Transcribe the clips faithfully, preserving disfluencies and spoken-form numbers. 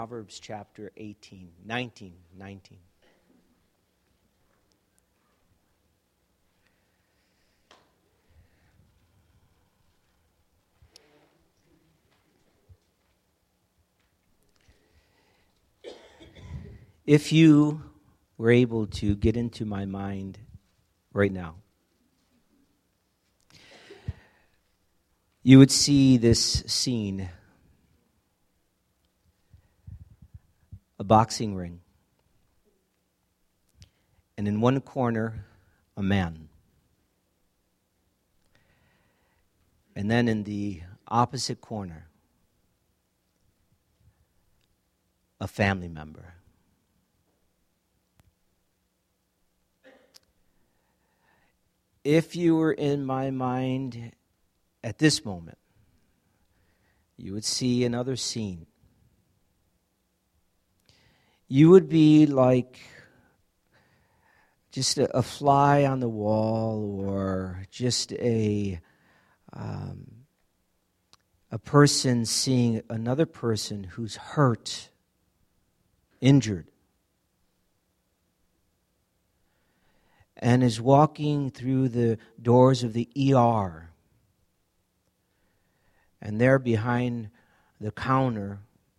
Proverbs chapter eighteen, nineteen, nineteen. If you were able to get into my mind right now, you would see this scene. A boxing ring. And in one corner, a man. And then in the opposite corner, a family member. If you were in my mind at this moment, you would see another scene. You would be like just a, a fly on the wall, or just a um, a person seeing another person who's hurt, injured, and is walking through the doors of the E R. And there behind the counter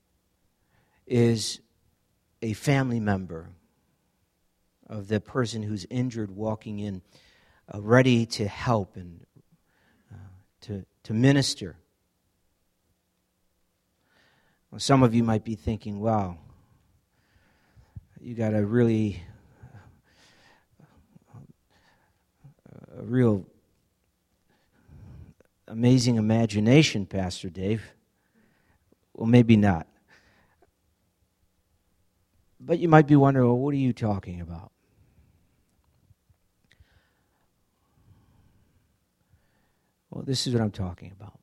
is a family member of the person who's injured walking in, uh, ready to help and uh, to, to minister. Well, some of you might be thinking, wow, you got a really, a real amazing imagination, Pastor Dave. Well, maybe not. But you might be wondering, well, what are you talking about? Well, this is what I'm talking about.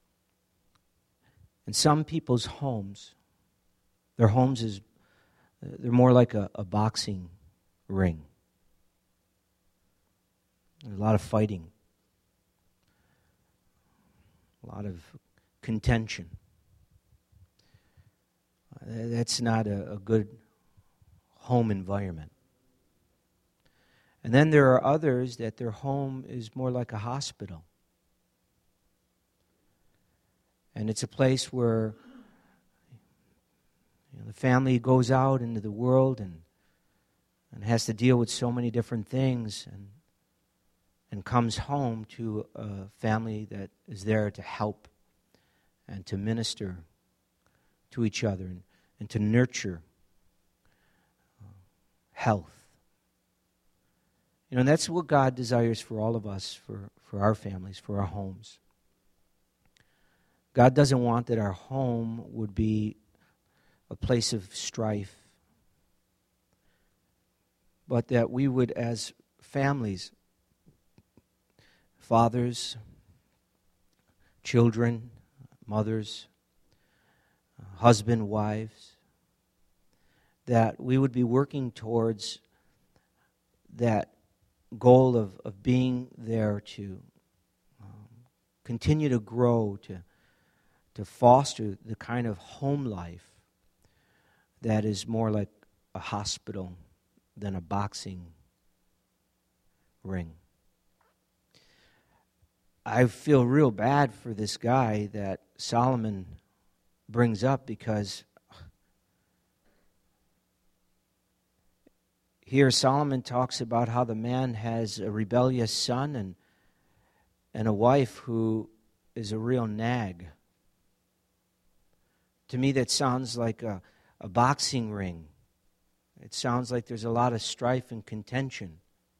In some people's homes, their homes is, they're more like a, a boxing ring. There's a lot of fighting. A lot of contention. That's not a, a good home environment. And then there are others that their home is more like a hospital. And it's a place where, you know, the family goes out into the world and and has to deal with so many different things, and and comes home to a family that is there to help and to minister to each other and, and to nurture health. You know, and that's what God desires for all of us, for, for our families, for our homes. God doesn't want that our home would be a place of strife, but that we would, as families, fathers, children, mothers, husband, wives, that we would be working towards that goal of, of being there to um, continue to grow, to, to foster the kind of home life that is more like a hospital than a boxing ring. I feel real bad for this guy that Solomon brings up, because here Solomon talks about how the man has a rebellious son and and a wife who is a real nag. To me, that sounds like a, a boxing ring. It sounds like there's a lot of strife and contention.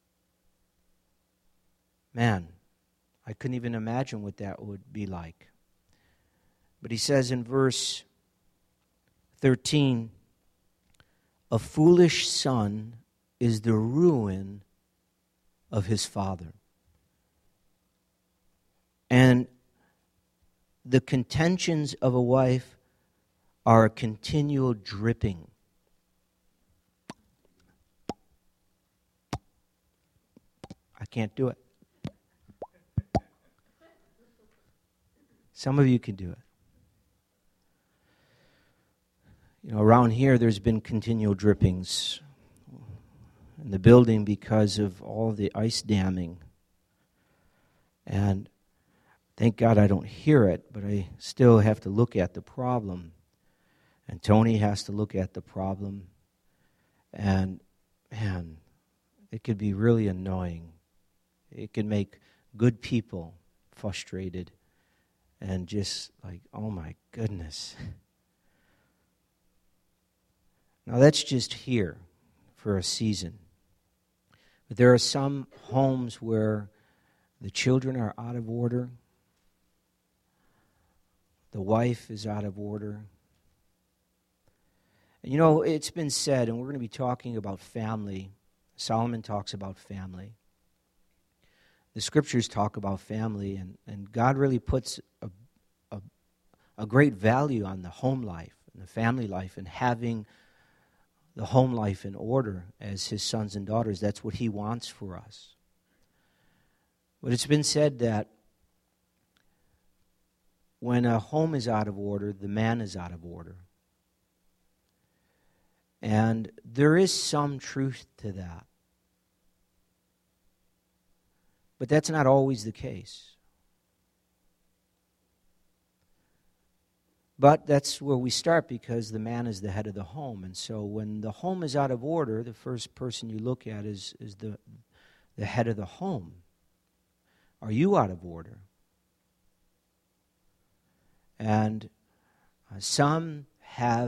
Man, I couldn't even imagine what that would be like. But he says in verse thirteen, a foolish son is the ruin of his father, and the contentions of a wife are a continual dripping. I can't do it. Some of you can do it. You know, around here there's been continual drippings in the building because of all the ice damming. And thank God I don't hear it, but I still have to look at the problem. And Tony has to look at the problem. And, man, it could be really annoying. It can make good people frustrated and just like, oh my goodness. Now that's just here for a season. But there are some homes where the children are out of order. The wife is out of order. And you know, it's been said, and we're going to be talking about family. Solomon talks about family. The scriptures talk about family, and, and God really puts a, a, a great value on the home life and the family life and having the home life in order as his sons and daughters. That's what he wants for us. But it's been said that when a home is out of order, the man is out of order. And there is some truth to that. But that's not always the case. But that's where we start, because the man is the head of the home. And so when the home is out of order, the first person you look at is, is the, the head of the home. Are you out of order? And uh, some have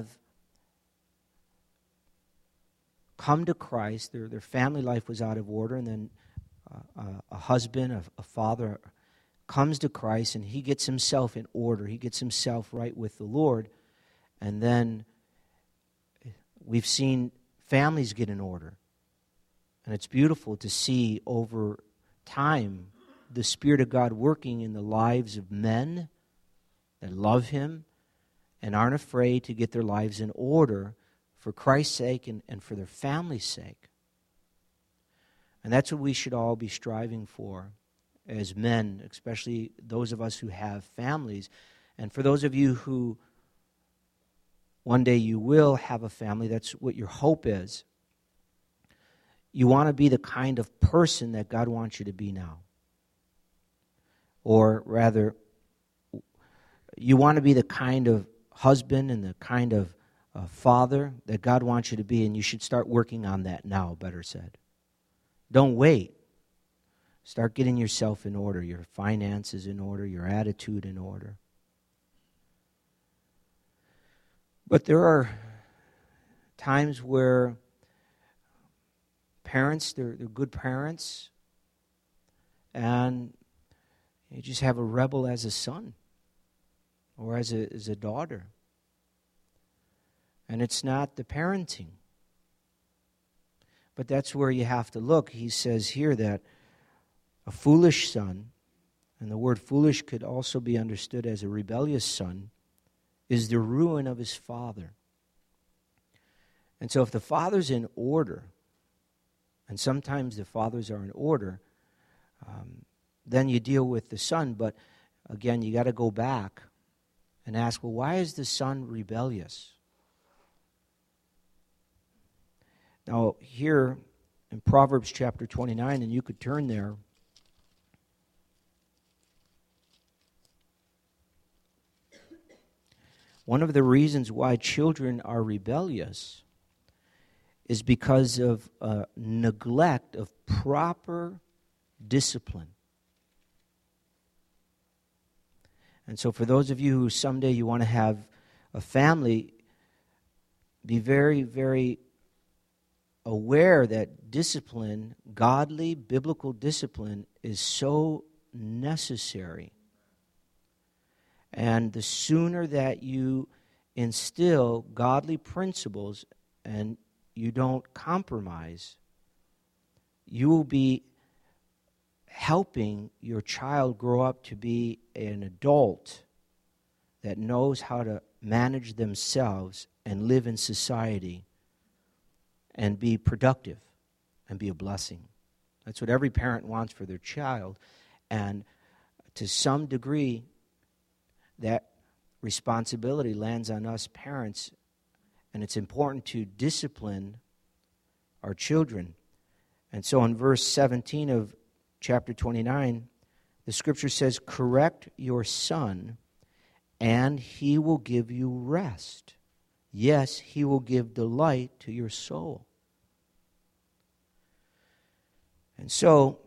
come to Christ. Their, their family life was out of order, and then uh, a, a husband, a, a father comes to Christ, and he gets himself in order. He gets himself right with the Lord. And then we've seen families get in order. And it's beautiful to see over time the Spirit of God working in the lives of men that love Him and aren't afraid to get their lives in order for Christ's sake and, and for their family's sake. And that's what we should all be striving for as men, especially those of us who have families. And for those of you who one day you will have a family, that's what your hope is. You want to be the kind of person that God wants you to be now. Or rather, you want to be the kind of husband and the kind of uh, father that God wants you to be, and you should start working on that now, better said. Don't wait. Start getting yourself in order, your finances in order, your attitude in order. But there are times where parents, they're, they're good parents, and you just have a rebel as a son or as a, as a daughter. And it's not the parenting. But that's where you have to look. He says here that a foolish son, and the word foolish could also be understood as a rebellious son, is the ruin of his father. And so if the father's in order, and sometimes the fathers are in order, um, then you deal with the son. But again, you got to go back and ask, well, why is the son rebellious? Now, here in Proverbs chapter twenty-nine, and you could turn there. One of the reasons why children are rebellious is because of uh, neglect of proper discipline. And so for those of you who someday you want to have a family, be very, very aware that discipline, godly, biblical discipline, is so necessary. And the sooner that you instill godly principles and you don't compromise, you will be helping your child grow up to be an adult that knows how to manage themselves and live in society and be productive and be a blessing. That's what every parent wants for their child. And to some degree, that responsibility lands on us parents. And it's important to discipline our children. And so in verse seventeen of chapter twenty-nine, the scripture says, correct your son, and he will give you rest. Yes, he will give delight to your soul. And so,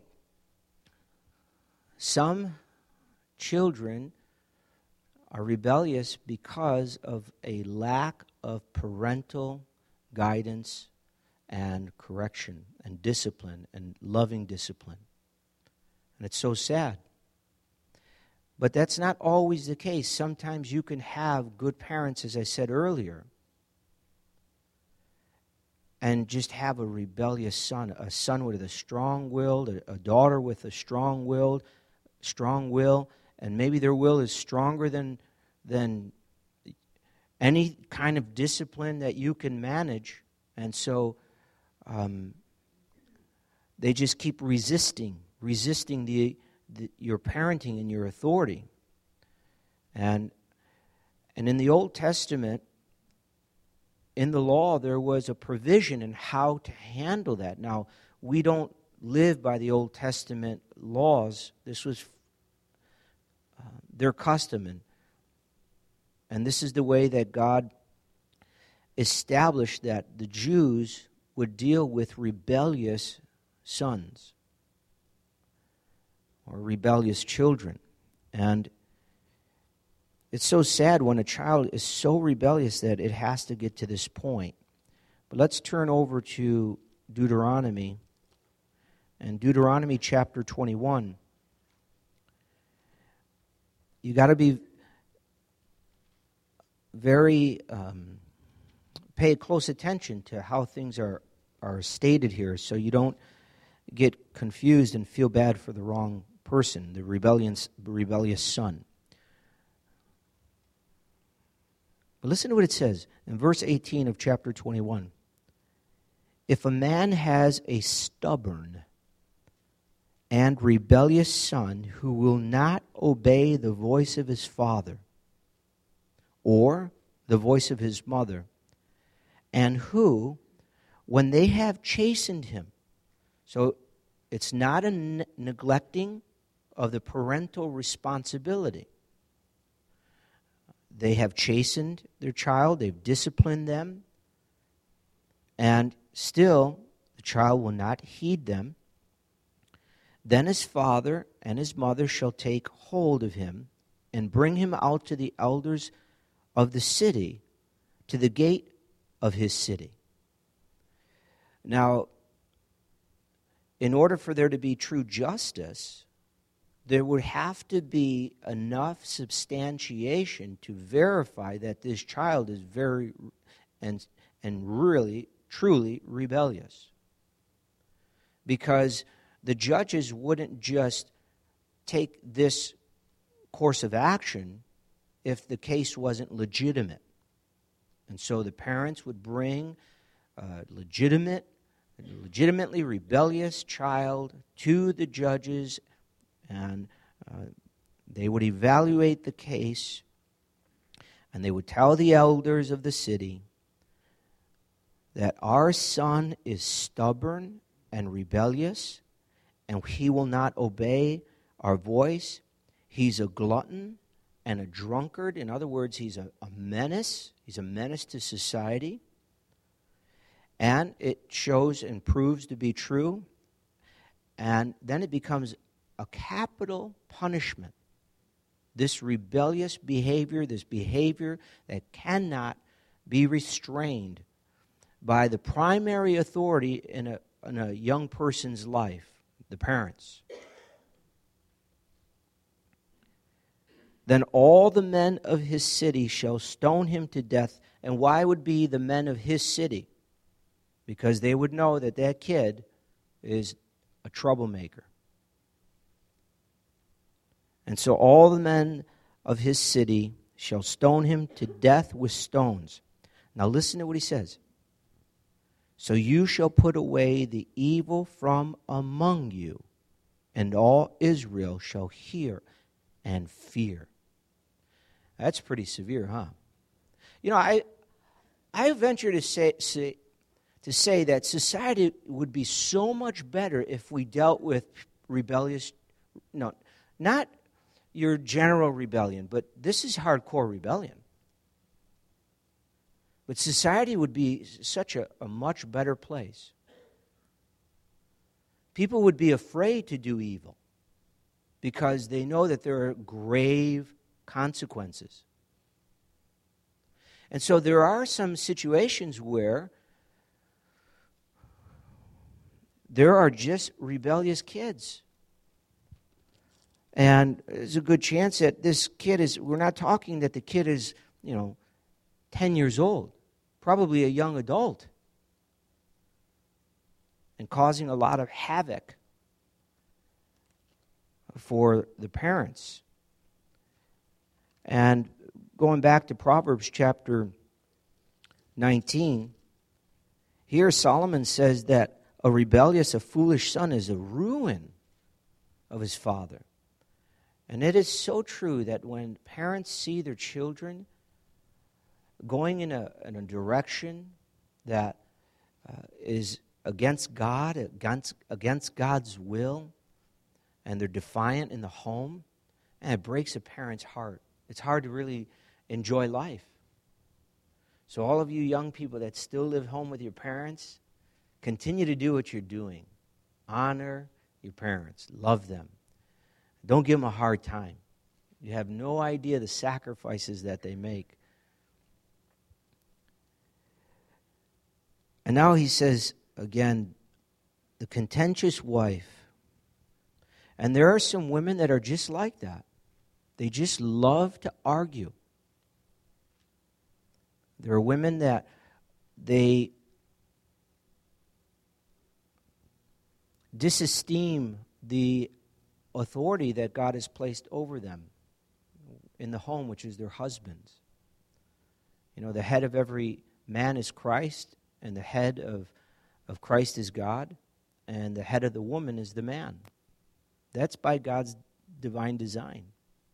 some children are rebellious because of a lack of parental guidance and correction and discipline and loving discipline. And it's so sad. But that's not always the case. Sometimes you can have good parents, as I said earlier, and just have a rebellious son, a son with a strong will, a, a daughter with a strong will, strong will, and maybe their will is stronger than than any kind of discipline that you can manage, and so um, they just keep resisting, resisting the, the your parenting and your authority. And and in the Old Testament, in the law, there was a provision in how to handle that. Now, we don't live by the Old Testament laws. This was uh, their custom, and, and this is the way that God established that the Jews would deal with rebellious sons or rebellious children. And it's so sad when a child is so rebellious that it has to get to this point. But let's turn over to Deuteronomy. And Deuteronomy chapter twenty-one. You got to be very, um, pay close attention to how things are, are stated here so you don't get confused and feel bad for the wrong person, the rebellious, rebellious son. But listen to what it says in verse eighteen of chapter twenty-one. If a man has a stubborn and rebellious son who will not obey the voice of his father or the voice of his mother, and who, when they have chastened him, so it's not a ne- neglecting of the parental responsibility. They have chastened their child, they've disciplined them, and still the child will not heed them. Then his father and his mother shall take hold of him and bring him out to the elders of the city, to the gate of his city. Now, in order for there to be true justice, there would have to be enough substantiation to verify that this child is very and and really, truly rebellious. Because the judges wouldn't just take this course of action if the case wasn't legitimate. And so the parents would bring a legitimate, a legitimately rebellious child to the judges, and uh, they would evaluate the case, and they would tell the elders of the city that our son is stubborn and rebellious, and he will not obey our voice. He's a glutton and a drunkard. In other words, he's a, a menace. He's a menace to society. And it shows and proves to be true. And then it becomes a capital punishment. This rebellious behavior, this behavior that cannot be restrained by the primary authority in a, in a young person's life, the parents. Then all the men of his city shall stone him to death. And why would be the men of his city? Because they would know that that kid is a troublemaker. And so all the men of his city shall stone him to death with stones. Now listen to what he says. So you shall put away the evil from among you, and all Israel shall hear and fear. That's pretty severe, huh? You know, I I venture to say, say to say that society would be so much better if we dealt with rebellious, no, not your general rebellion, but this is hardcore rebellion. But society would be such a, a much better place. People would be afraid to do evil because they know that there are grave consequences. And so there are some situations where there are just rebellious kids. And there's a good chance that this kid is, we're not talking that the kid is, you know, ten years old, probably a young adult, and causing a lot of havoc for the parents. And going back to Proverbs chapter nineteen, here Solomon says that a rebellious, a foolish son is a ruin of his father. And it is so true that when parents see their children going in a, in a direction that uh, is against God, against, against God's will, and they're defiant in the home, and it breaks a parent's heart. It's hard to really enjoy life. So all of you young people that still live home with your parents, continue to do what you're doing. Honor your parents. Love them. Don't give them a hard time. You have no idea the sacrifices that they make. And now he says, again, the contentious wife. And there are some women that are just like that. They just love to argue. There are women that they disesteem the authority that God has placed over them in the home, which is their husbands. You know, the head of every man is Christ, and the head of, of Christ is God, and the head of the woman is the man. That's by God's divine design.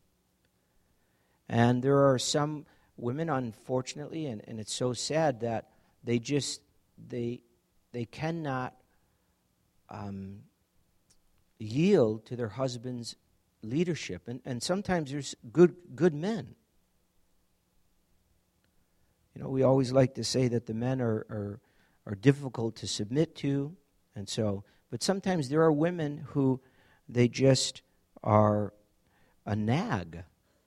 And there are some women, unfortunately, and, and it's so sad that they just, they they cannot um, yield to their husband's leadership. And, and sometimes there's good good men. You know, we always like to say that the men are, are, are difficult to submit to, and so, but sometimes there are women who they just are a nag.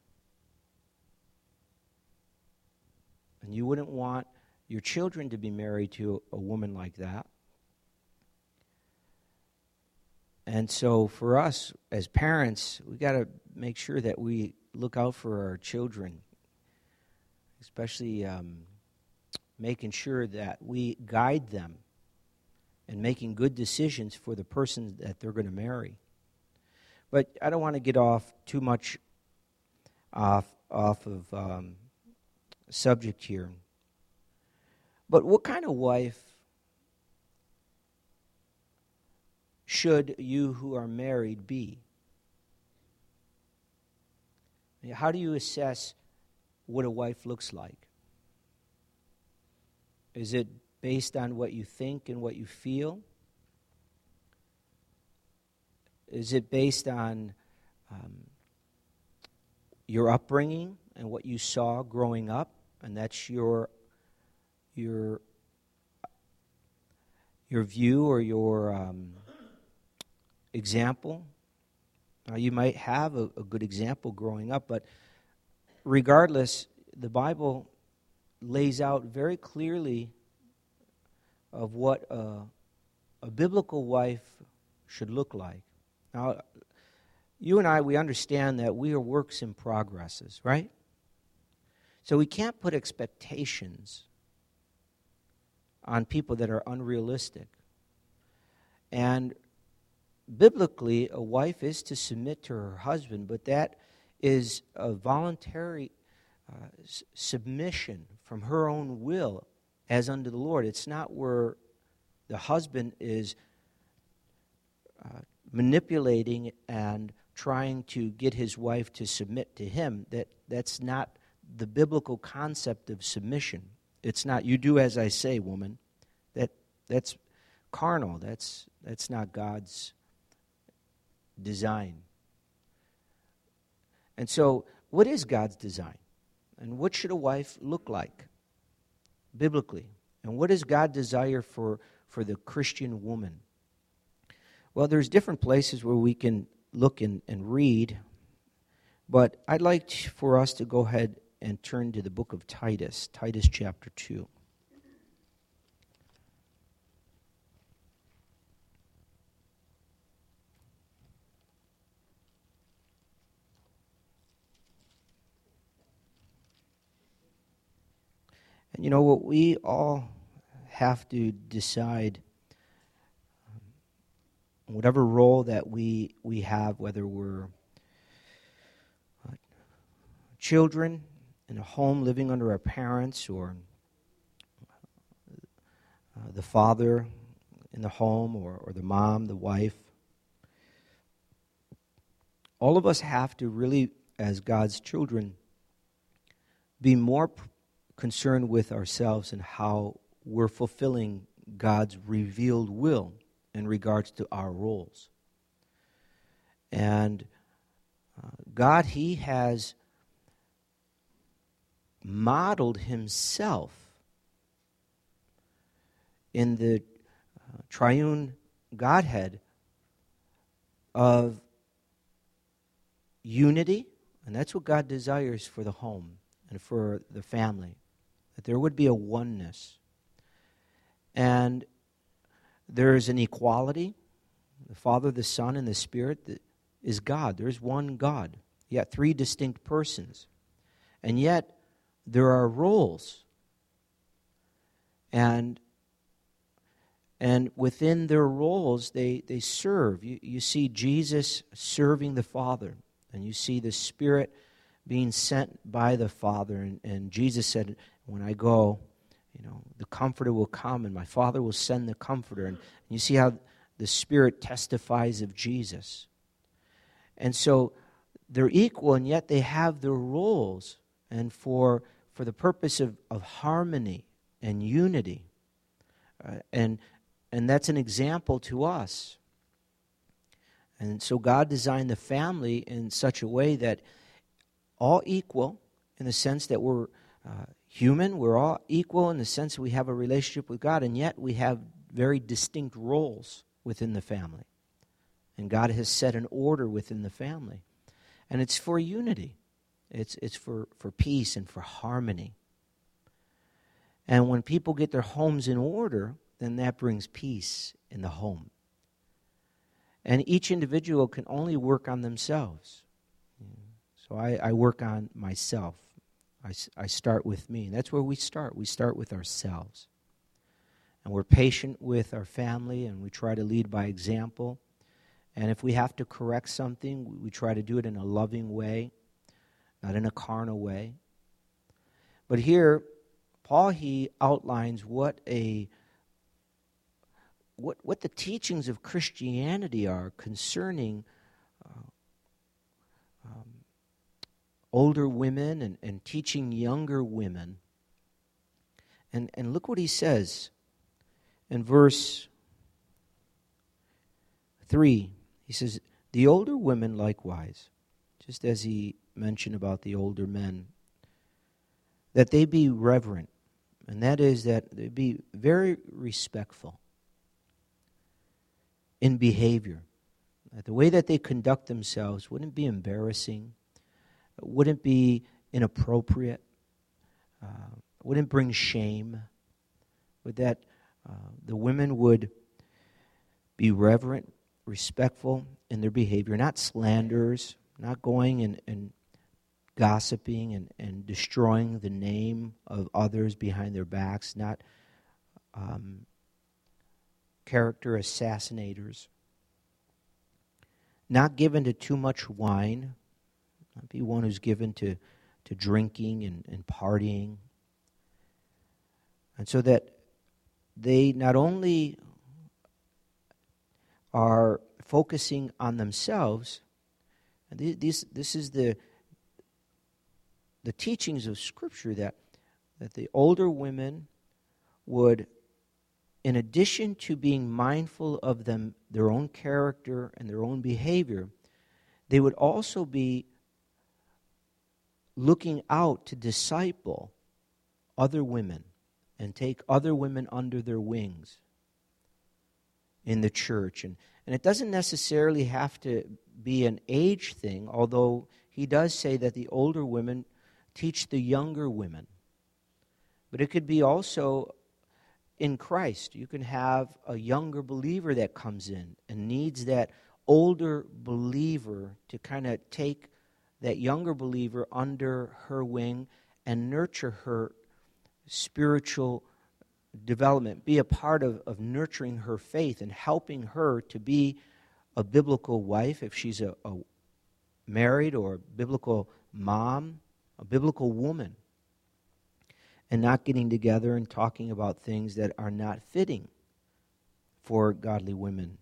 And you wouldn't want your children to be married to a woman like that. And so for us as parents, we got to make sure that we look out for our children, especially um, making sure that we guide them and making good decisions for the person that they're going to marry. But I don't want to get off too much off, off of um, subject here. But what kind of wife should you who are married be? How do you assess what a wife looks like? Is it based on what you think and what you feel? Is it based on um, your upbringing and what you saw growing up, and that's your your your view or your um, example? Now, you might have a, a good example growing up, but regardless, the Bible lays out very clearly of what a, a biblical wife should look like. Now, you and I, we understand that we are works in progresses, right? So we can't put expectations on people that are unrealistic. And biblically, a wife is to submit to her husband, but that is a voluntary uh, s- submission from her own will as unto the Lord. It's not where the husband is uh, manipulating and trying to get his wife to submit to him. That that's not the biblical concept of submission. It's not, you do as I say, woman. That that's carnal. That's that's not God's design. And so, what is God's design? And what should a wife look like biblically? And what does God desire for, for the Christian woman? Well, there's different places where we can look and, and read, but I'd like for us to go ahead and turn to the book of Titus, Titus chapter two. And you know what, we all have to decide um, whatever role that we we have, whether we're uh, children in a home living under our parents, or uh, the father in the home, or, or the mom, the wife. All of us have to really, as God's children, be more pr- concerned with ourselves and how we're fulfilling God's revealed will in regards to our roles. And uh, God, He has modeled Himself in the uh, triune Godhead of unity, and that's what God desires for the home and for the family, that there would be a oneness. And there is an equality. The Father, the Son, and the Spirit that is God. There's one God, yet three distinct persons. And yet, there are roles. And and within their roles, they, they serve. You, you see Jesus serving the Father, and you see the Spirit being sent by the Father. And, and Jesus said, when I go, you know, the Comforter will come, and my Father will send the Comforter. And you see how the Spirit testifies of Jesus. And so they're equal, and yet they have their roles, and for for the purpose of, of harmony and unity. Uh, and and that's an example to us. And so God designed the family in such a way that all equal, in the sense that we're uh, human, we're all equal in the sense that we have a relationship with God, and yet we have very distinct roles within the family. And God has set an order within the family. And it's for unity. It's it's for, for peace and for harmony. And when people get their homes in order, then that brings peace in the home. And each individual can only work on themselves. So I, I work on myself. I, I start with me. And that's where we start. We start with ourselves. And we're patient with our family, and we try to lead by example. And if we have to correct something, we try to do it in a loving way, not in a carnal way. But here, Paul, he outlines what a what what the teachings of Christianity are concerning uh, um, older women and, and teaching younger women. And and look what he says in verse three. He says, the older women likewise, just as he mentioned about the older men, that they be reverent, and that is that they be very respectful in behavior. That the way that they conduct themselves wouldn't be embarrassing, wouldn't be inappropriate, uh, wouldn't bring shame, but that uh, the women would be reverent, respectful in their behavior, not slanderers, not going and, and gossiping and, and destroying the name of others behind their backs, not um, character assassinators, not given to too much wine, not be one who's given to, to drinking and, and partying. And so that they not only are focusing on themselves, and this, this is the the teachings of Scripture, that that the older women would, in addition to being mindful of them, their own character and their own behavior, they would also be looking out to disciple other women and take other women under their wings in the church. And, and it doesn't necessarily have to be an age thing, although he does say that the older women teach the younger women. But it could be also in Christ. You can have a younger believer that comes in and needs that older believer to kind of take that younger believer under her wing and nurture her spiritual development, be a part of, of nurturing her faith and helping her to be a biblical wife if she's a, a married, or a biblical mom, a biblical woman, and not getting together and talking about things that are not fitting for godly women.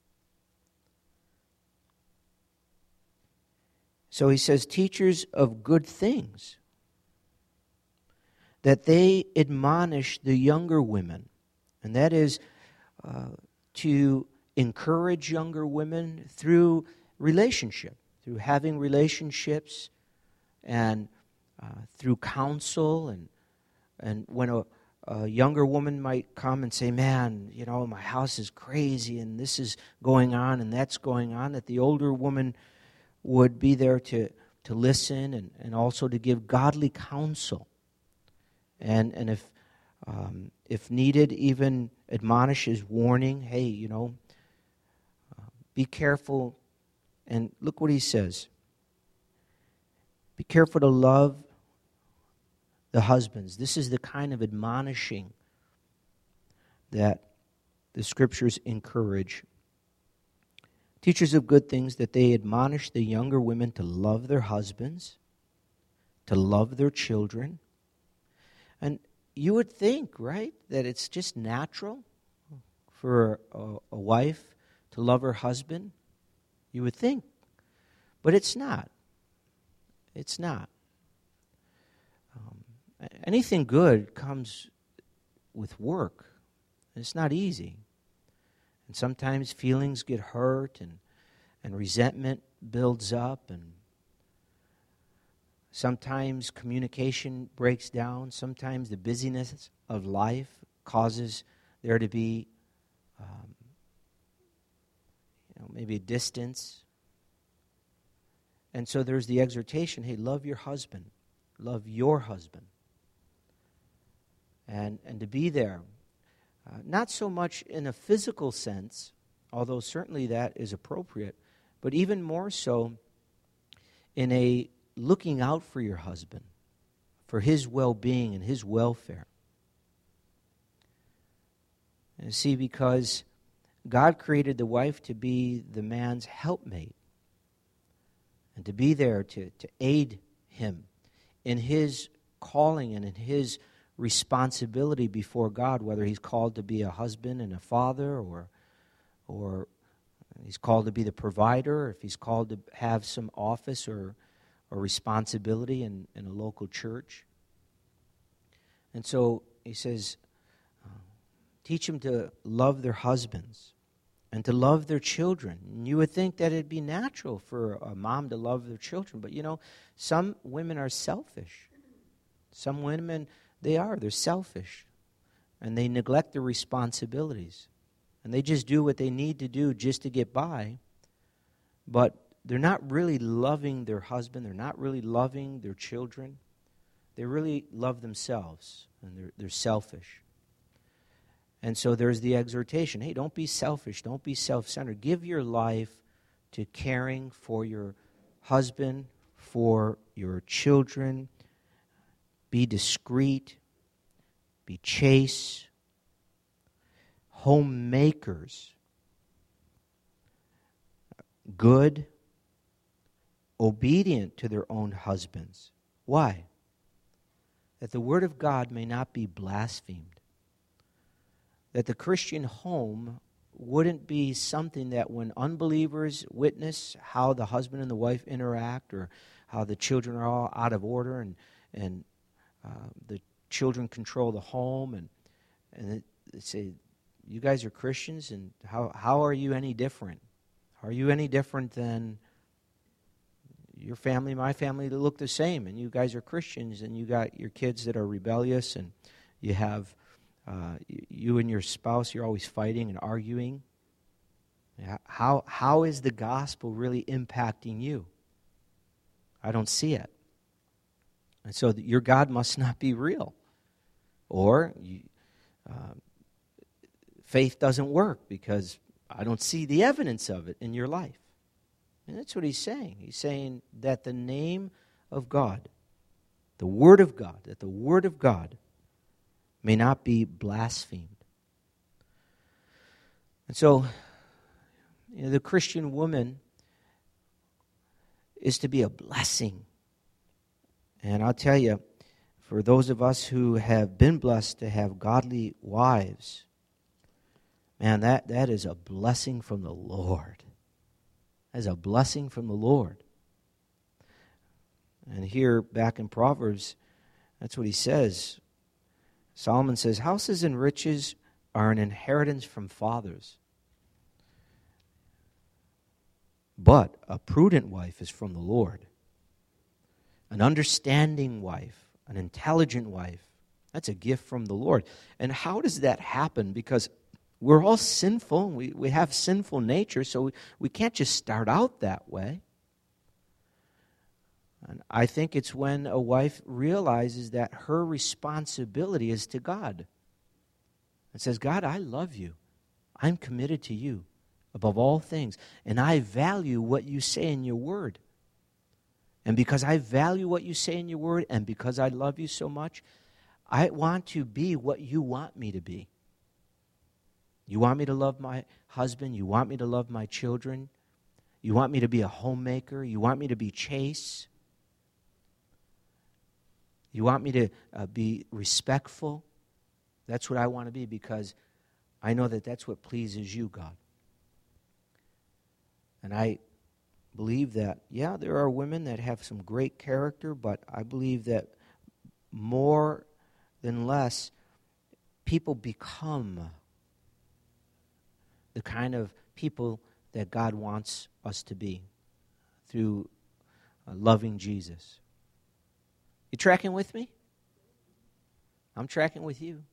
So he says, teachers of good things, that they admonish the younger women. And that is uh, to encourage younger women through relationship, through having relationships, and uh, through counsel. And and when a, a younger woman might come and say, man, you know, my house is crazy and this is going on and that's going on, that the older woman would be there to, to listen and, and also to give godly counsel. And and if um, if needed, even admonishes, warning, hey, you know, uh, be careful. And look what he says. Be careful to love the husbands. This is the kind of admonishing that the Scriptures encourage. Teachers of good things, that they admonish the younger women to love their husbands, to love their children. And you would think, right, that it's just natural for a, a wife to love her husband. You would think. But it's not. It's not. Um, anything good comes with work. It's not easy. And sometimes feelings get hurt, and, and resentment builds up, and sometimes communication breaks down. Sometimes the busyness of life causes there to be um, you know, maybe a distance. And so there's the exhortation, hey, love your husband. Love your husband. And, and to be there. Uh, not so much in a physical sense, although certainly that is appropriate, but even more so in a looking out for your husband, for his well-being and his welfare. And see, because God created the wife to be the man's helpmate and to be there to, to aid him in his calling and in his responsibility before God, whether he's called to be a husband and a father, or or he's called to be the provider, or if he's called to have some office or, or responsibility in, in a local church. And so he says, uh, teach them to love their husbands and to love their children. And you would think that it'd be natural for a mom to love their children, but you know, some women are selfish. Some women, they are. They're selfish. And they neglect their responsibilities. And they just do what they need to do just to get by. But they're not really loving their husband. They're not really loving their children. They really love themselves. And they're, they're selfish. And so there's the exhortation. Hey, don't be selfish. Don't be self-centered. Give your life to caring for your husband, for your children. Be discreet. Be chaste. Homemakers. Good. Obedient to their own husbands. Why? That the word of God may not be blasphemed. That the Christian home wouldn't be something that when unbelievers witness how the husband and the wife interact, or how the children are all out of order, and and uh, the children control the home, and and they say, you guys are Christians, and how how are you any different? Are you any different than your family, my family, that look the same? And you guys are Christians, and you got your kids that are rebellious, and you have uh, you and your spouse, you're always fighting and arguing. How how is the gospel really impacting you? I don't see it. And so your God must not be real. Or you, uh, faith doesn't work because I don't see the evidence of it in your life. And that's what he's saying. He's saying that the name of God, the Word of God, that the Word of God may not be blasphemed. And so, you know, the Christian woman is to be a blessing. And I'll tell you, for those of us who have been blessed to have godly wives, man, that, that is a blessing from the Lord. That is a blessing from the Lord. And here, back in Proverbs, that's what he says. Solomon says, houses and riches are an inheritance from fathers, but a prudent wife is from the Lord. An understanding wife, an intelligent wife, that's a gift from the Lord. And how does that happen? Because we're all sinful. We, we have sinful nature, so we, we can't just start out that way. And I think it's when a wife realizes that her responsibility is to God. And says, God, I love you. I'm committed to you above all things. And I value what you say in your word. And because I value what you say in your word, and because I love you so much, I want to be what you want me to be. You want me to love my husband. You want me to love my children. You want me to be a homemaker. You want me to be chaste. You want me to uh, be respectful. That's what I want to be, because I know that that's what pleases you, God. And I believe that, yeah, there are women that have some great character, but I believe that more than less, people become the kind of people that God wants us to be through uh, loving Jesus. You tracking with me? I'm tracking with you.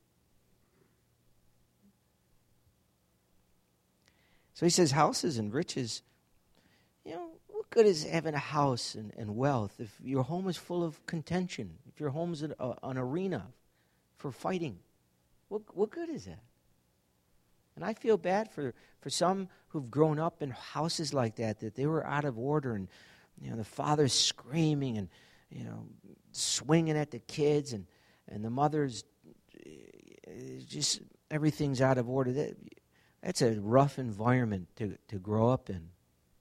So he says, houses and riches. You know, what good is having a house and, and wealth if your home is full of contention, if your home is an, uh, an arena for fighting? What, what good is that? And I feel bad for, for some who've grown up in houses like that, that they were out of order, and you know the father's screaming and you know swinging at the kids, and, and the mother's just everything's out of order. That, that's a rough environment to, to grow up in.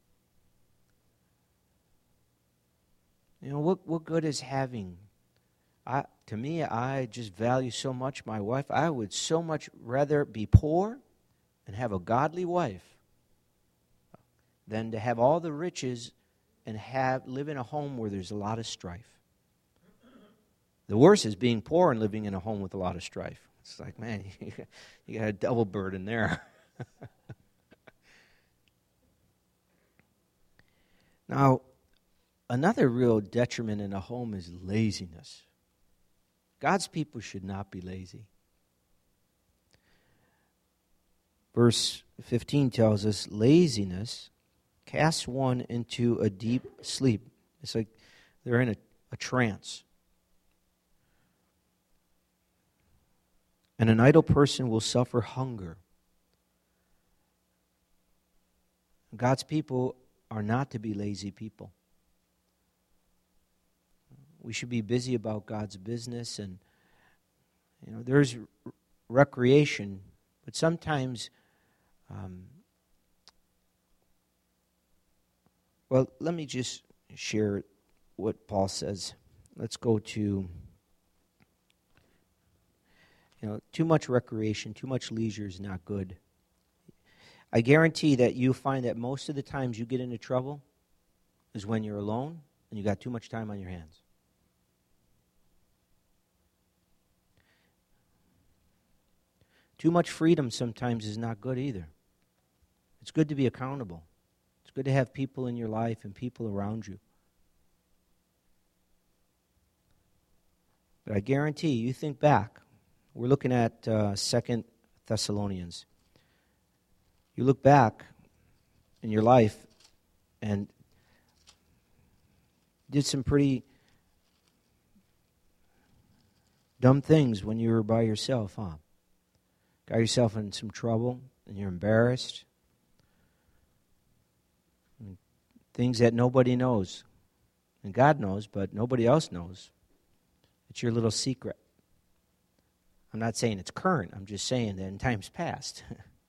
You know, what, what good is having? I, to me, I just value so much my wife. I would so much rather be poor and have a godly wife than to have all the riches and have live in a home where there's a lot of strife. The worst is being poor and living in a home with a lot of strife. It's like, man, you got a double burden there. Now, another real detriment in a home is laziness. God's people should not be lazy. Verse fifteen tells us, laziness casts one into a deep sleep. It's like they're in a, a trance. And an idle person will suffer hunger. God's people are not to be lazy people. We should be busy about God's business, and you know, there's r- recreation, but sometimes, um, well, let me just share what Paul says. Let's go to, you know, too much recreation, too much leisure is not good. I guarantee that you find that most of the times you get into trouble is when you're alone and you got too much time on your hands. Too much freedom sometimes is not good either. It's good to be accountable. It's good to have people in your life and people around you. But I guarantee you, you think back. We're looking at uh, Second Thessalonians. You look back in your life and did some pretty dumb things when you were by yourself, huh? Got yourself in some trouble and you're embarrassed. Things that nobody knows. And God knows, but nobody else knows. It's your little secret. I'm not saying it's current. I'm just saying that in times past.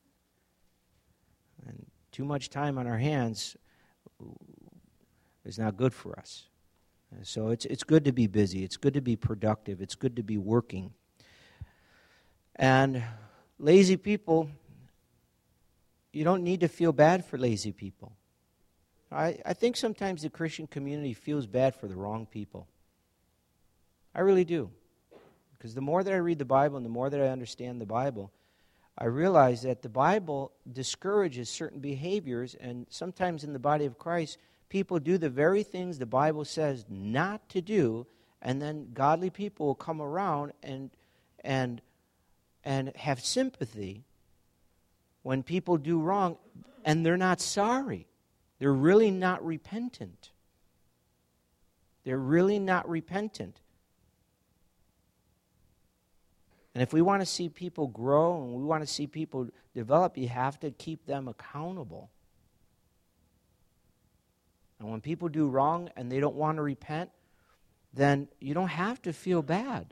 And too much time on our hands is not good for us. And so it's it's good to be busy. It's good to be productive. It's good to be working. And lazy people, you don't need to feel bad for lazy people. I, I think sometimes the Christian community feels bad for the wrong people. I really do. Because the more that I read the Bible and the more that I understand the Bible, I realize that the Bible discourages certain behaviors, and sometimes in the body of Christ, people do the very things the Bible says not to do, and then godly people will come around and and and have sympathy when people do wrong, and they're not sorry. They're really not repentant. They're really not repentant. And if we want to see people grow and we want to see people develop, you have to keep them accountable. And when people do wrong and they don't want to repent, then you don't have to feel bad.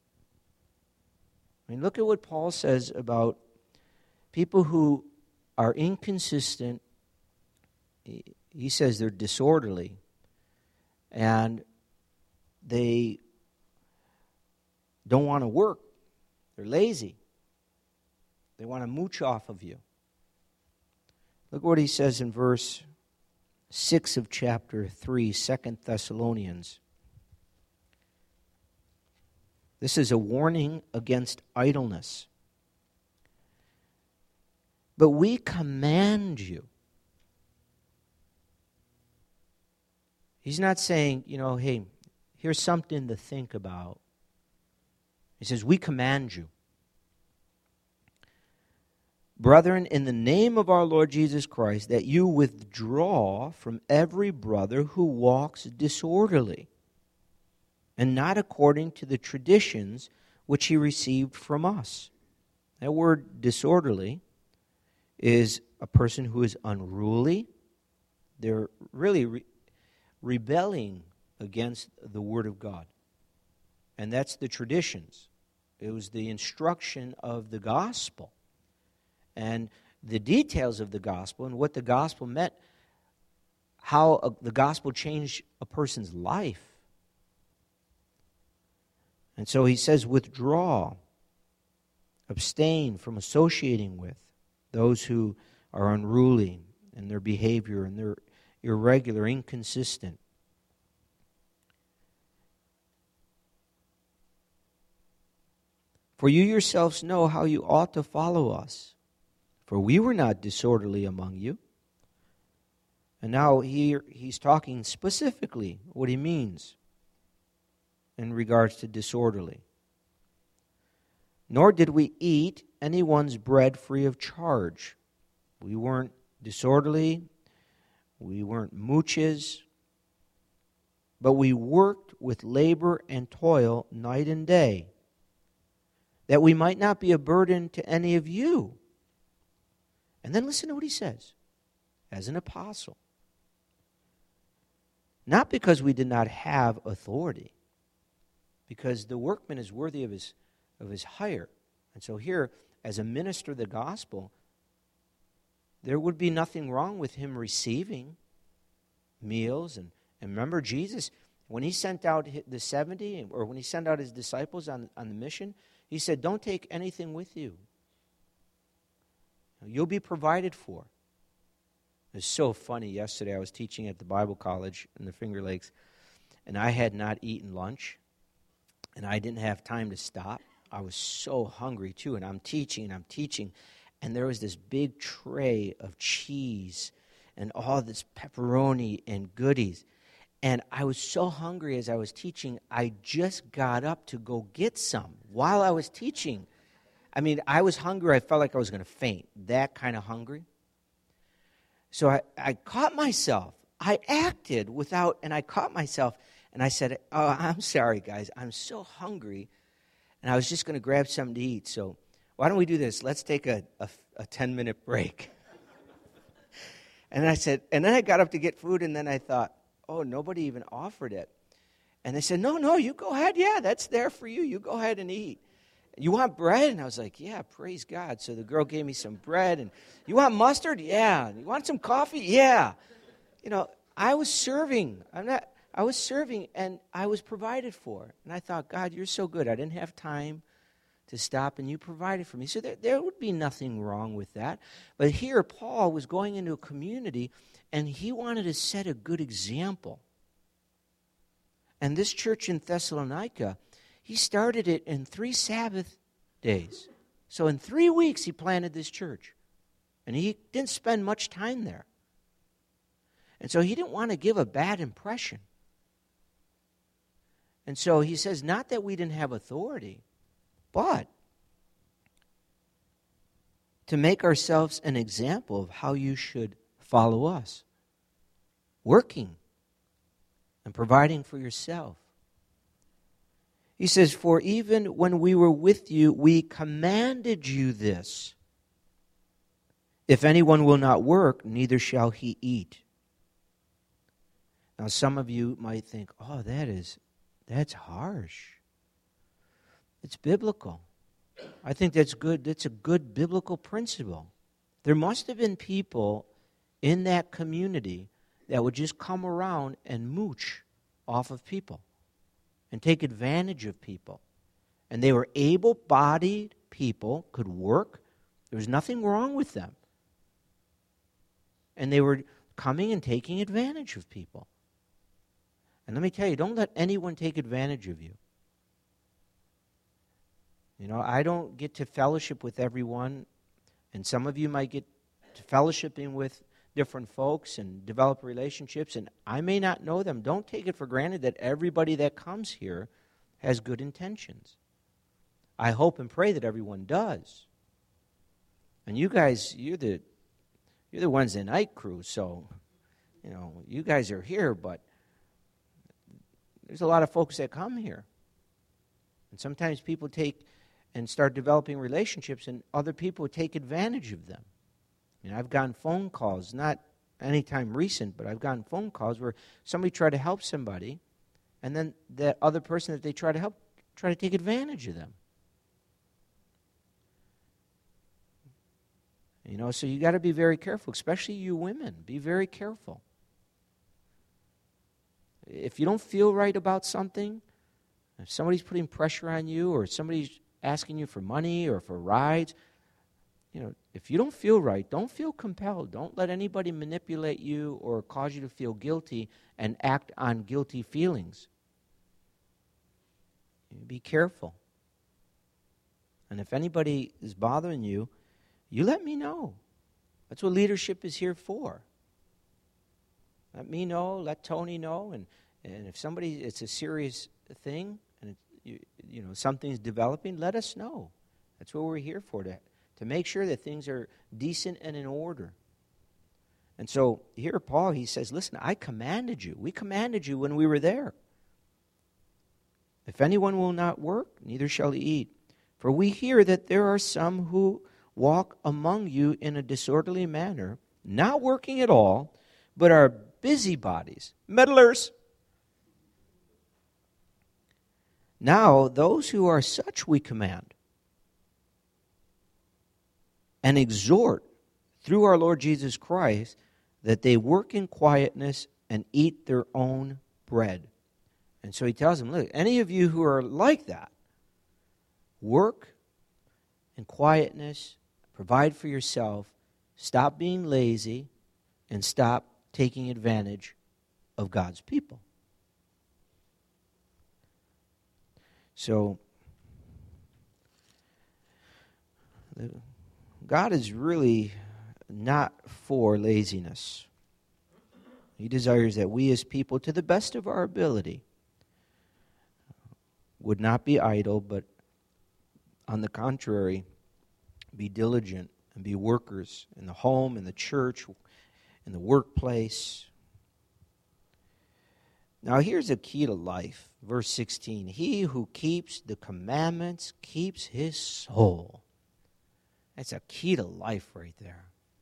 I mean, look at what Paul says about people who are inconsistent. He says they're disorderly, and they don't want to work. They're lazy. They want to mooch off of you. Look what he says in verse six of chapter three, Second Thessalonians. This is a warning against idleness. But we command you. He's not saying, you know, hey, here's something to think about. He says, we command you. Brethren, in the name of our Lord Jesus Christ, that you withdraw from every brother who walks disorderly, and not according to the traditions which he received from us. That word disorderly is a person who is unruly. They're really re- rebelling against the Word of God. And that's the traditions. It was the instruction of the gospel. And the details of the gospel and what the gospel meant, how a, the gospel changed a person's life. And so he says, withdraw, abstain from associating with those who are unruly in their behavior and they're irregular, inconsistent. For you yourselves know how you ought to follow us. For we were not disorderly among you. And now here he's talking specifically what he means in regards to disorderly. Nor did we eat anyone's bread free of charge. We weren't disorderly. We weren't mooches. But we worked with labor and toil night and day, that we might not be a burden to any of you. And then listen to what he says. As an apostle. Not because we did not have authority, because the workman is worthy of his of his hire. And so here, as a minister of the gospel, there would be nothing wrong with him receiving meals. And, and remember, Jesus, when he sent out the seventy, or when he sent out his disciples on, on the mission, he said, don't take anything with you. You'll be provided for. It was so funny. Yesterday I was teaching at the Bible college in the Finger Lakes, and I had not eaten lunch, and I didn't have time to stop. I was so hungry too, and I'm teaching and I'm teaching, and there was this big tray of cheese and all this pepperoni and goodies. And I was so hungry as I was teaching, I just got up to go get some while I was teaching. I mean, I was hungry. I felt like I was going to faint, that kind of hungry. So I, I caught myself. I acted without, and I caught myself, and I said, oh, I'm sorry, guys. I'm so hungry, and I was just going to grab something to eat. So why don't we do this? Let's take a, a, a ten-minute break. And I said, and then I got up to get food, and then I thought, oh, nobody even offered it. And they said, no, no, you go ahead. Yeah, that's there for you. You go ahead and eat. You want bread? And I was like, yeah, praise God. So the girl gave me some bread. And you want mustard? Yeah. You want some coffee? Yeah. You know, I was serving. I'm not, I was serving, and I was provided for. And I thought, God, you're so good. I didn't have time to stop, and you provided for me. So there, there would be nothing wrong with that. But here, Paul was going into a community, and he wanted to set a good example. And this church in Thessalonica, he started it in three Sabbath days. So in three weeks, he planted this church. And he didn't spend much time there. And so he didn't want to give a bad impression. And so he says, not that we didn't have authority, but to make ourselves an example of how you should follow us, working and providing for yourself. He says, for even when we were with you, we commanded you this. If anyone will not work, neither shall he eat. Now, some of you might think, oh, that is, that's harsh. It's biblical. I think that's good. That's a good biblical principle. There must have been people in that community that would just come around and mooch off of people and take advantage of people. And they were able-bodied people, could work. There was nothing wrong with them. And they were coming and taking advantage of people. And let me tell you, don't let anyone take advantage of you. You know, I don't get to fellowship with everyone, and some of you might get to fellowshipping with different folks and develop relationships, and I may not know them. Don't take it for granted that everybody that comes here has good intentions. I hope and pray that everyone does. And you guys, you're the you're the Wednesday night crew, so you know, you guys are here, but there's a lot of folks that come here. And sometimes people take and start developing relationships, and other people take advantage of them. You know, I've gotten phone calls, not anytime recent, but I've gotten phone calls where somebody tried to help somebody, and then that other person that they try to help try to take advantage of them. You know, so you got to be very careful, especially you women. Be very careful. If you don't feel right about something, if somebody's putting pressure on you, or somebody's asking you for money or for rides, you know, if you don't feel right, don't feel compelled. Don't let anybody manipulate you or cause you to feel guilty and act on guilty feelings. Be careful. And if anybody is bothering you, you let me know. That's what leadership is here for. Let me know, let Tony know, and, and if somebody, it's a serious thing, and it, you, you know, something's developing, let us know. That's what we're here for, to, to make sure that things are decent and in order. And so here Paul, he says, listen, I commanded you. We commanded you when we were there. If anyone will not work, neither shall he eat. For we hear that there are some who walk among you in a disorderly manner, not working at all, but are busybodies, meddlers. Now, those who are such we command and exhort through our Lord Jesus Christ that they work in quietness and eat their own bread. And so he tells them, look, any of you who are like that, work in quietness, provide for yourself, stop being lazy, and stop taking advantage of God's people. So, God is really not for laziness. He desires that we as people, to the best of our ability, would not be idle, but on the contrary, be diligent and be workers in the home, in the church, in the workplace. Now here's a key to life. Verse sixteen, he who keeps the commandments keeps his soul. That's a key to life right there.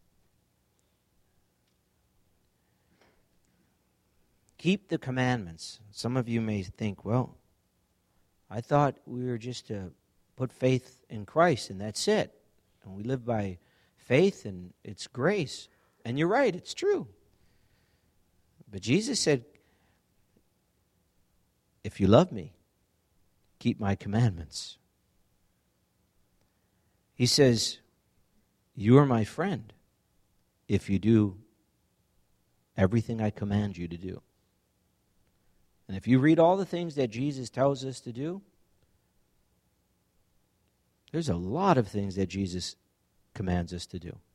Keep the commandments. Some of you may think, well, I thought we were just to put faith in Christ and that's it. And we live by faith and it's grace. And you're right, it's true. But Jesus said, if you love me, keep my commandments. He says, you are my friend if you do everything I command you to do. And if you read all the things that Jesus tells us to do, there's a lot of things that Jesus commands us to do.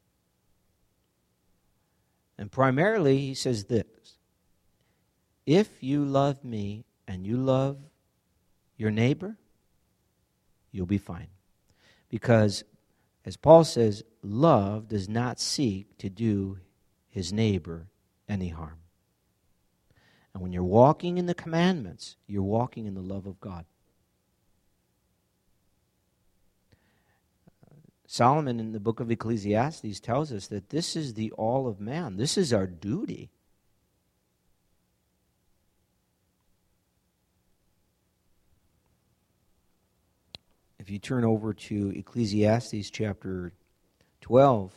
And primarily, he says this, if you love me and you love your neighbor, you'll be fine. Because, as Paul says, love does not seek to do his neighbor any harm. And when you're walking in the commandments, you're walking in the love of God. Solomon in the book of Ecclesiastes tells us that this is the all of man. This is our duty. If you turn over to Ecclesiastes chapter twelve,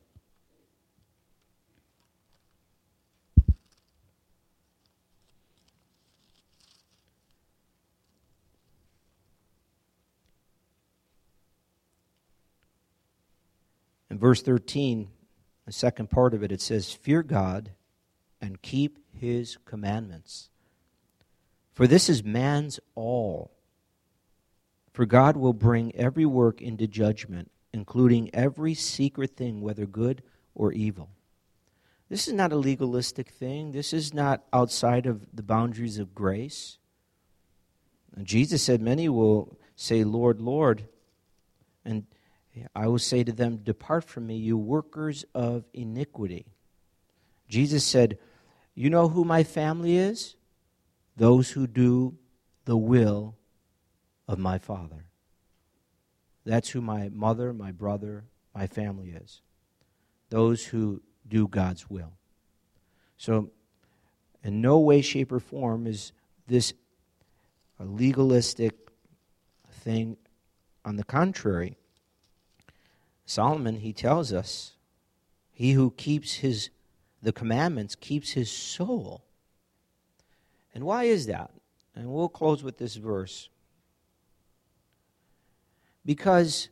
in verse thirteen, the second part of it, it says, fear God and keep his commandments. For this is man's all. For God will bring every work into judgment, including every secret thing, whether good or evil. This is not a legalistic thing. This is not outside of the boundaries of grace. And Jesus said, many will say, Lord, Lord, and I will say to them, depart from me, you workers of iniquity. Jesus said, you know who my family is? Those who do the will of my Father. That's who my mother, my brother, my family is. Those who do God's will. So, in no way, shape, or form is this a legalistic thing. On the contrary, Solomon, he tells us, he who keeps his the commandments keeps his soul. And why is that? And we'll close with this verse. Because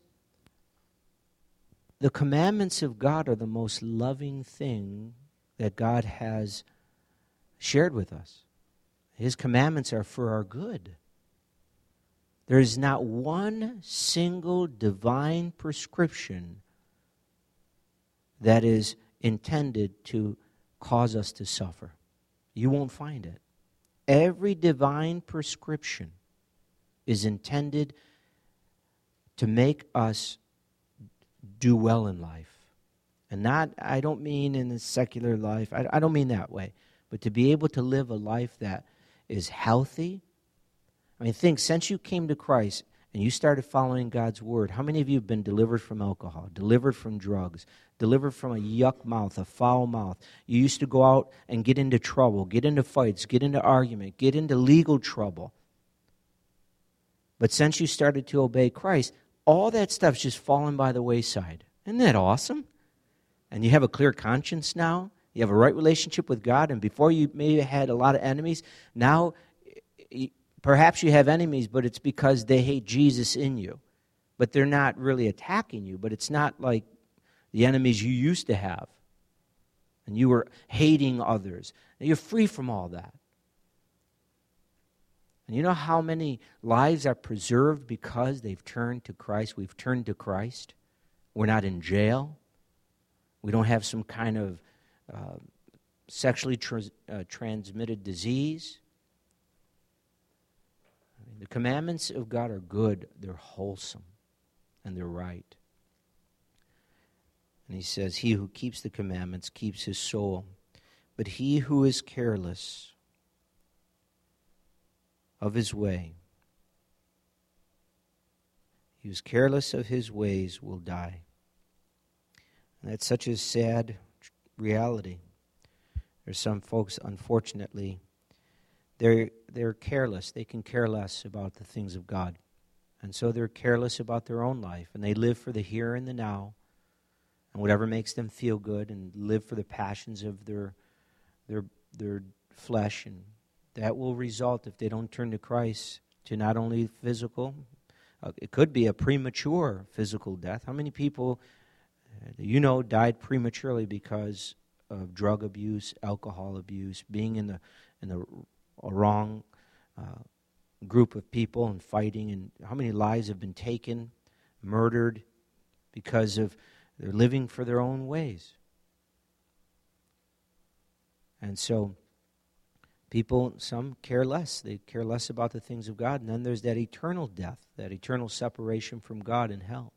the commandments of God are the most loving thing that God has shared with us. His commandments are for our good. There is not one single divine prescription that is intended to cause us to suffer. You won't find it. Every divine prescription is intended to make us do well in life. And not, I don't mean in the secular life, I, I don't mean that way, but to be able to live a life that is healthy. I mean, think, since you came to Christ and you started following God's word, how many of you have been delivered from alcohol, delivered from drugs, delivered from a yuck mouth, a foul mouth? You used to go out and get into trouble, get into fights, get into argument, get into legal trouble. But since you started to obey Christ, all that stuff's just fallen by the wayside. Isn't that awesome? And you have a clear conscience now. You have a right relationship with God. And before you maybe had a lot of enemies, now perhaps you have enemies, but it's because they hate Jesus in you. But they're not really attacking you. But it's not like the enemies you used to have. And you were hating others. And you're free from all that. And you know how many lives are preserved because they've turned to Christ? We've turned to Christ. we're not in jail. We don't have some kind of uh, sexually trans- uh, transmitted disease. I mean, the commandments of God are good, they're wholesome, and they're right. And he says, he who keeps the commandments keeps his soul, but he who is careless of his way, he who's careless of his ways will die. And that's such a sad reality. There's some folks, unfortunately, they're, they're careless. They can care less about the things of God. And so they're careless about their own life. And they live for the here and the now, and whatever makes them feel good, and live for the passions of their, their, their flesh. And that will result, if they don't turn to Christ, to not only physical, uh, it could be a premature physical death. How many people, uh, you know, died prematurely because of drug abuse, alcohol abuse, being in the in the wrong uh, group of people and fighting, and how many lives have been taken, murdered, because of they're living for their own ways. And so people, some care less. They care less about the things of God. And then there's that eternal death, that eternal separation from God in hell.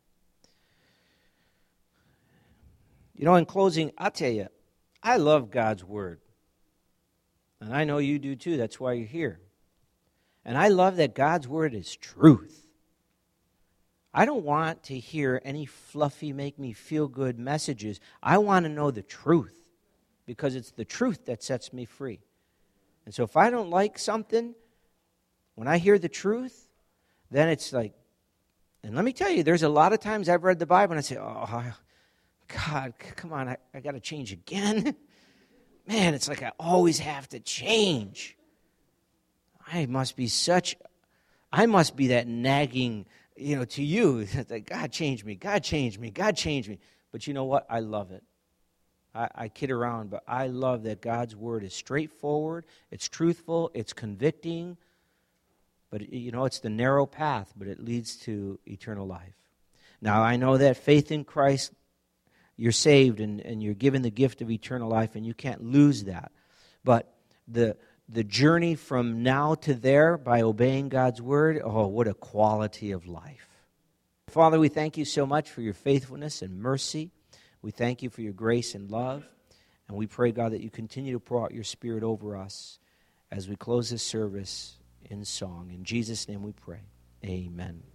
You know, in closing, I'll tell you, I love God's Word. And I know you do too. That's why you're here. And I love that God's Word is truth. I don't want to hear any fluffy, make me feel good messages. I want to know the truth, because it's the truth that sets me free. And so if I don't like something, when I hear the truth, then it's like, and let me tell you, there's a lot of times I've read the Bible and I say, oh, God, come on, I, I got to change again. Man, it's like I always have to change. I must be such, I must be that nagging, you know, to you, that God change me, God change me, God change me. But you know what? I love it. I, I kid around, but I love that God's Word is straightforward, it's truthful, it's convicting, but, you know, it's the narrow path, but it leads to eternal life. Now, I know that faith in Christ, you're saved and, and you're given the gift of eternal life, and you can't lose that. But the the journey from now to there by obeying God's Word, oh, what a quality of life. Father, we thank you so much for your faithfulness and mercy. We thank you for your grace and love. And we pray, God, that you continue to pour out your Spirit over us as we close this service in song. In Jesus' name we pray. Amen.